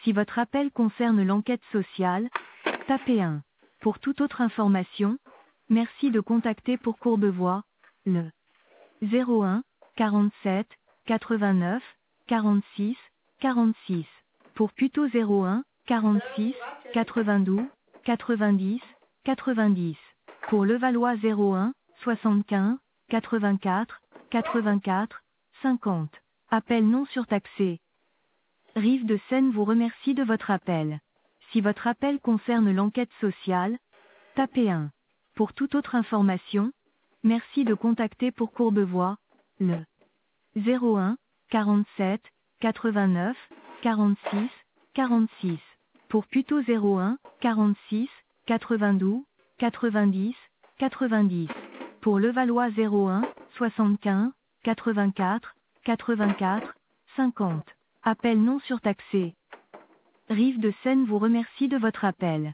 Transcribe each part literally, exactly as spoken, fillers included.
Si votre appel concerne l'enquête sociale, tapez un. Pour toute autre information, merci de contacter pour Courbevoie, le zéro un quarante-sept quatre-vingt-neuf quarante-six quarante-six. Pour Puteaux zéro un quarante-six quatre-vingt-douze quatre-vingt-dix quatre-vingt-dix. Pour Levallois zéro un soixante-quinze quatre-vingt-quatre quatre-vingt-quatre cinquante. Appel non surtaxé. Rive de Seine vous remercie de votre appel. Si votre appel concerne l'enquête sociale, tapez un. Pour toute autre information, merci de contacter pour Courbevoie, le zéro un quarante-sept quatre-vingt-neuf quarante-six quarante-six. Pour Puteaux zéro un quarante-six quatre-vingt-douze quatre-vingt-dix quatre-vingt-dix. Pour Levallois zéro un soixante-quinze quatre-vingt-quatre quatre-vingt-quatre cinquante. Appel non surtaxé. Rive de Seine vous remercie de votre appel.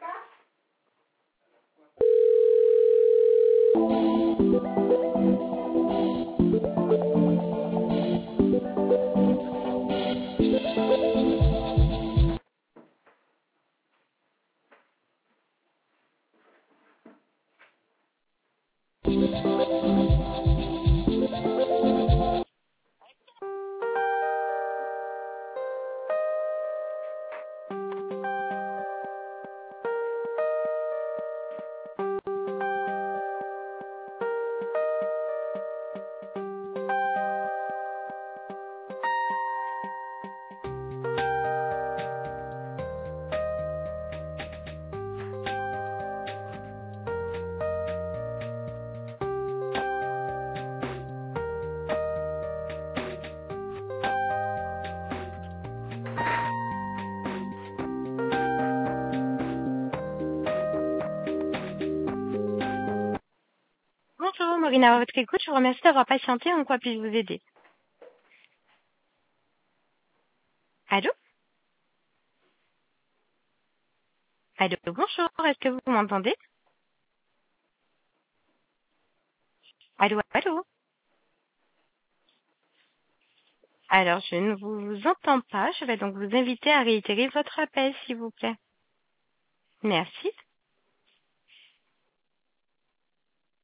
Bonjour, Maureen, à votre écoute, je vous remercie d'avoir patienté. En quoi puis-je vous aider? Allô? Allô, bonjour, est-ce que vous m'entendez? Allô, allô? Alors, je ne vous entends pas. Je vais donc vous inviter à réitérer votre appel, s'il vous plaît. Merci.